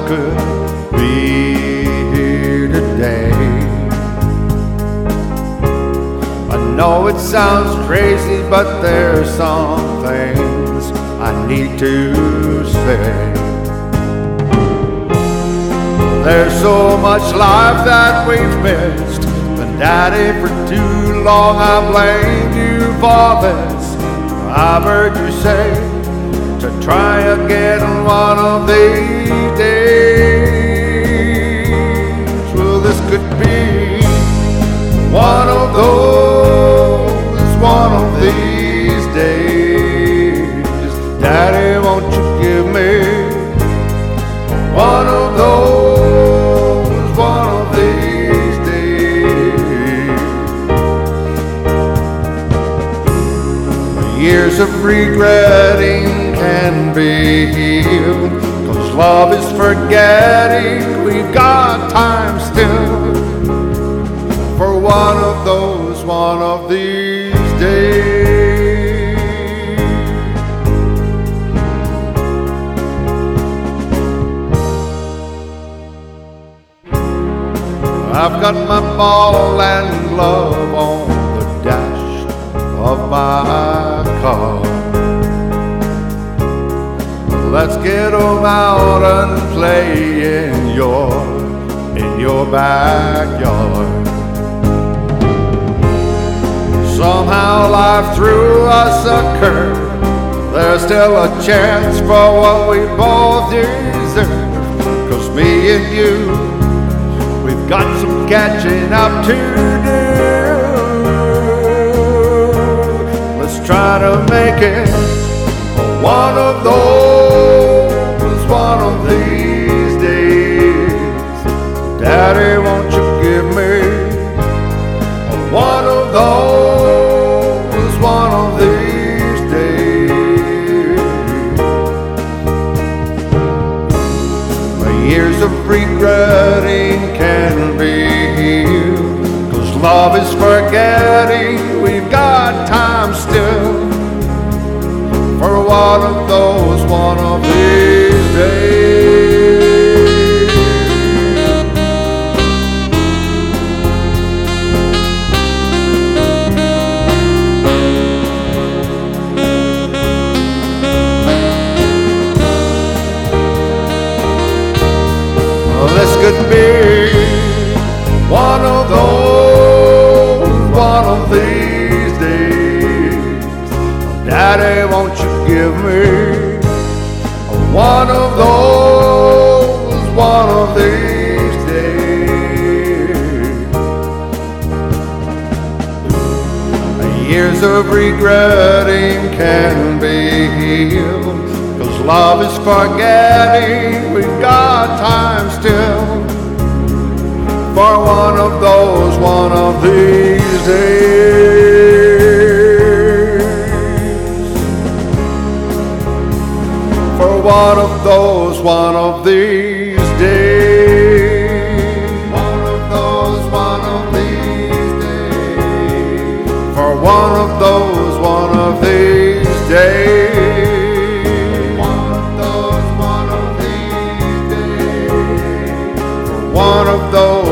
could be here today. I know it sounds crazy, but there's some things I need to say. There's so much life that we've missed, and Daddy, for too long I blamed you for this. I've heard you say to try again one of these days. Well, this could be one of those, one of these days. Daddy, won't you give me one of those, one of these days. Years of regretting can be healed, 'cause love is forgetting. We've got time still for one of those, one of these days. I've got my ball and glove on the dash of my car. Let's get 'em out and play in your backyard. Somehow life threw us a curve. There's still a chance for what we both deserve. 'Cause me and you, we've got some catching up to do. Let's try to make it one of those, one of these days. Daddy, won't you give me one of those, one of these days. My years of regretting can be healed, 'cause love is forgetting. We've got time still for one of those, one of these days. Well, this could be one of those, one of these days. Daddy, won't you give me one of those, one of these days. Years of regretting can be healed, 'cause love is forgetting. We've got time still for one of those, one of these days. For one of those, one of these days. One of those, one of these days. For one of those, one of these days. One of those, one of these days. For one of those.